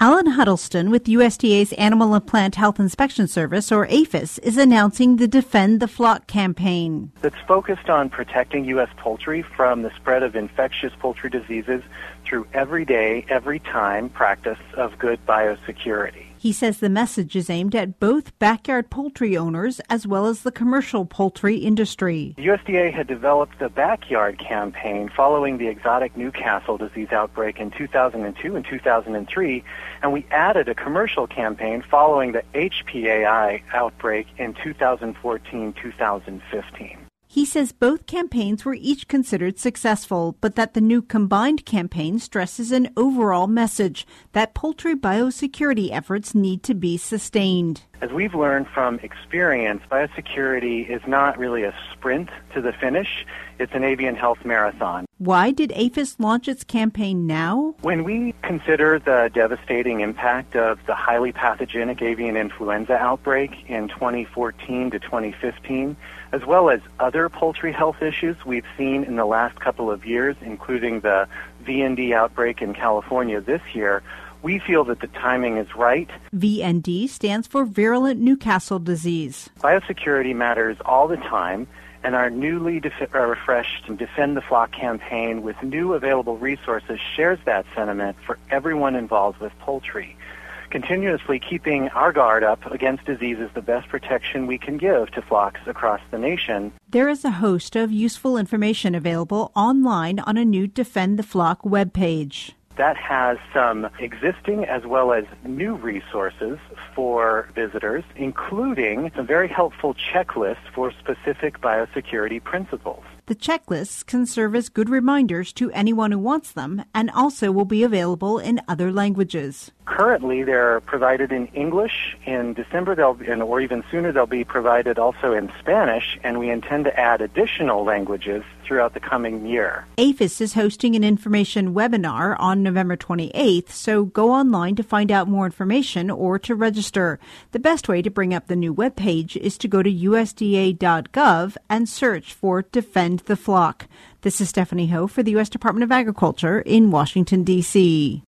Alan Huddleston with USDA's Animal and Plant Health Inspection Service, or APHIS, is announcing the Defend the Flock campaign. That's focused on protecting U.S. poultry from the spread of infectious poultry diseases through everyday, every time practice of good biosecurity. He says the message is aimed at both backyard poultry owners as well as the commercial poultry industry. The USDA had developed the backyard campaign following the exotic Newcastle disease outbreak in 2002 and 2003, and we added a commercial campaign following the HPAI outbreak in 2014-2015. He says both campaigns were each considered successful, but that the new combined campaign stresses an overall message that poultry biosecurity efforts need to be sustained. As we've learned from experience, biosecurity is not really a sprint to the finish. It's an avian health marathon. Why did APHIS launch its campaign now? When we consider the devastating impact of the highly pathogenic avian influenza outbreak in 2014 to 2015, as well as other poultry health issues we've seen in the last couple of years, including the VND outbreak in California this year, we feel that the timing is right. VND stands for Virulent Newcastle Disease. Biosecurity matters all the time, and our newly refreshed Defend the Flock campaign with new available resources shares that sentiment for everyone involved with poultry. Continuously keeping our guard up against disease is the best protection we can give to flocks across the nation. There is a host of useful information available online on a new Defend the Flock webpage. That has some existing as well as new resources for visitors, including some very helpful checklists for specific biosecurity principles. The checklists can serve as good reminders to anyone who wants them and also will be available in other languages. Currently, they're provided in English. In December, or even sooner, they'll be provided also in Spanish, and we intend to add additional languages throughout the coming year. APHIS is hosting an information webinar on November 28th, so go online to find out more information or to register. The best way to bring up the new webpage is to go to USDA.gov and search for Defend the Flock. This is Stephanie Ho for the U.S. Department of Agriculture in Washington, D.C.